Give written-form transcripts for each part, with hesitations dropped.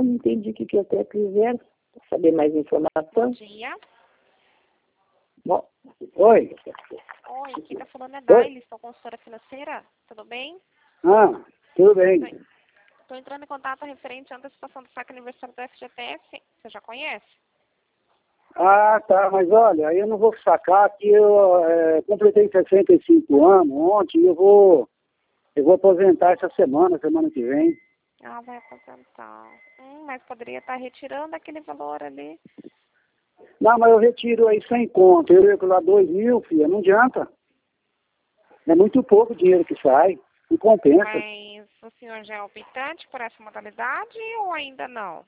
Eu não entendi o que eu até quiser saber mais informação. Bom dia. Bom, oi. Oi, quem está falando é Daily, sou consultora financeira. Tudo bem? Ah, tudo bem. Estou entrando em contato referente à antecipação do saque aniversário do FGTS. Você já conhece? Ah, tá, mas olha, eu não vou sacar que eu completei 65 anos ontem e eu vou aposentar essa semana que vem. Ah, vai aposentar. Mas poderia estar retirando aquele valor ali. Não, mas eu retiro aí 100 conto, eu ia lá 2.000, filha, não adianta. É muito pouco dinheiro que sai, não compensa. Mas o senhor já é optante por essa modalidade ou ainda não?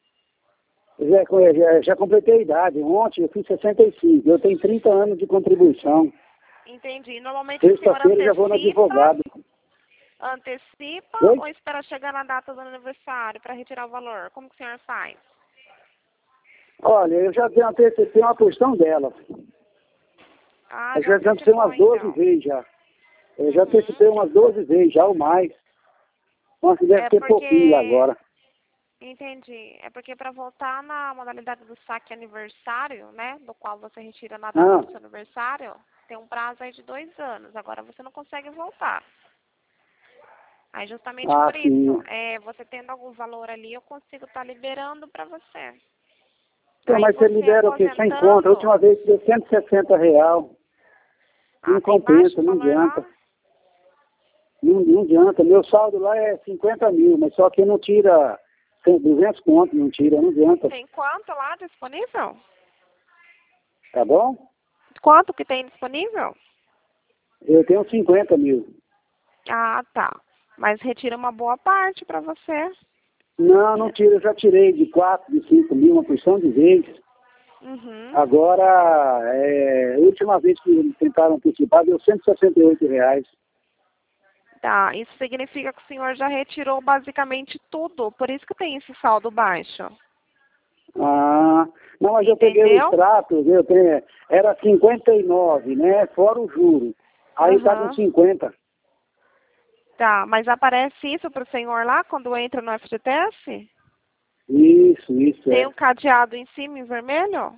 Já completei a idade, ontem eu fiz 65, eu tenho 30 anos de contribuição. Entendi. Normalmente o senhor Sexta-feira já vou no advogado. antecipa Oi? ou espera chegar na data do aniversário para retirar o valor? Como que o senhor faz? Olha, eu já antecipei uma porção dela. Ah, Eu já antecipei umas 12 então. vezes já. Eu já antecipei umas 12 vezes já, ou mais. Mas deve ter pouquinho lá agora. Entendi. É porque para voltar na modalidade do saque aniversário, né, do qual você retira na data do seu aniversário, tem um prazo aí de 2 anos. Agora você não consegue voltar. Aí justamente por isso, você tendo algum valor ali, eu consigo estar liberando para você. Então, mas você libera o quê? 100 conto? A última vez deu R$160. Não compensa, não adianta. Não adianta. Meu saldo lá é 50 mil, mas só que não tira 200 conto, não tira, não adianta. Tem quanto lá disponível? Tá bom? Quanto que tem disponível? Eu tenho 50 mil. Ah, tá. Mas retira uma boa parte para você. Não tiro, eu já tirei de 4, de 5 mil, uma porção de vezes. Agora, a última vez que tentaram antecipar, deu R$168. Tá, isso significa que o senhor já retirou basicamente tudo, por isso que tem esse saldo baixo. Ah, não, mas eu peguei o extrato, era 59, né, fora o juro. Aí tá com 50. Tá, mas aparece isso para o senhor lá quando entra no FGTS? Isso. Tem um cadeado em cima em vermelho?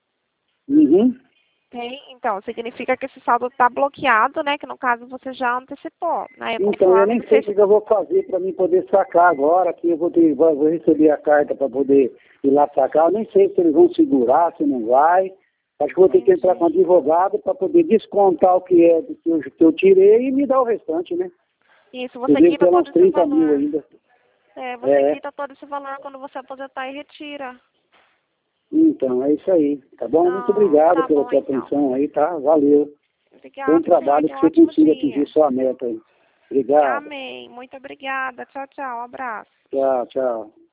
Tem, então, significa que esse saldo está bloqueado, né? Que no caso você já antecipou, né? Então, eu nem sei o que eu vou fazer para mim poder sacar agora, que eu vou receber a carta para poder ir lá sacar. Eu nem sei se eles vão segurar, se não vai. Acho que vou ter que entrar com advogado para poder descontar o que é que eu tirei e me dar o restante, né? Isso, você quita todo esse valor. Mil ainda. Você quita todo esse valor quando você aposentar e retira. Então, é isso aí, tá bom? Muito obrigado pela sua atenção aí, tá? Valeu. Obrigada, bom trabalho, que você consiga atingir sua meta aí. Obrigado. Amém. Muito obrigada. Tchau, tchau. Um abraço. Tchau.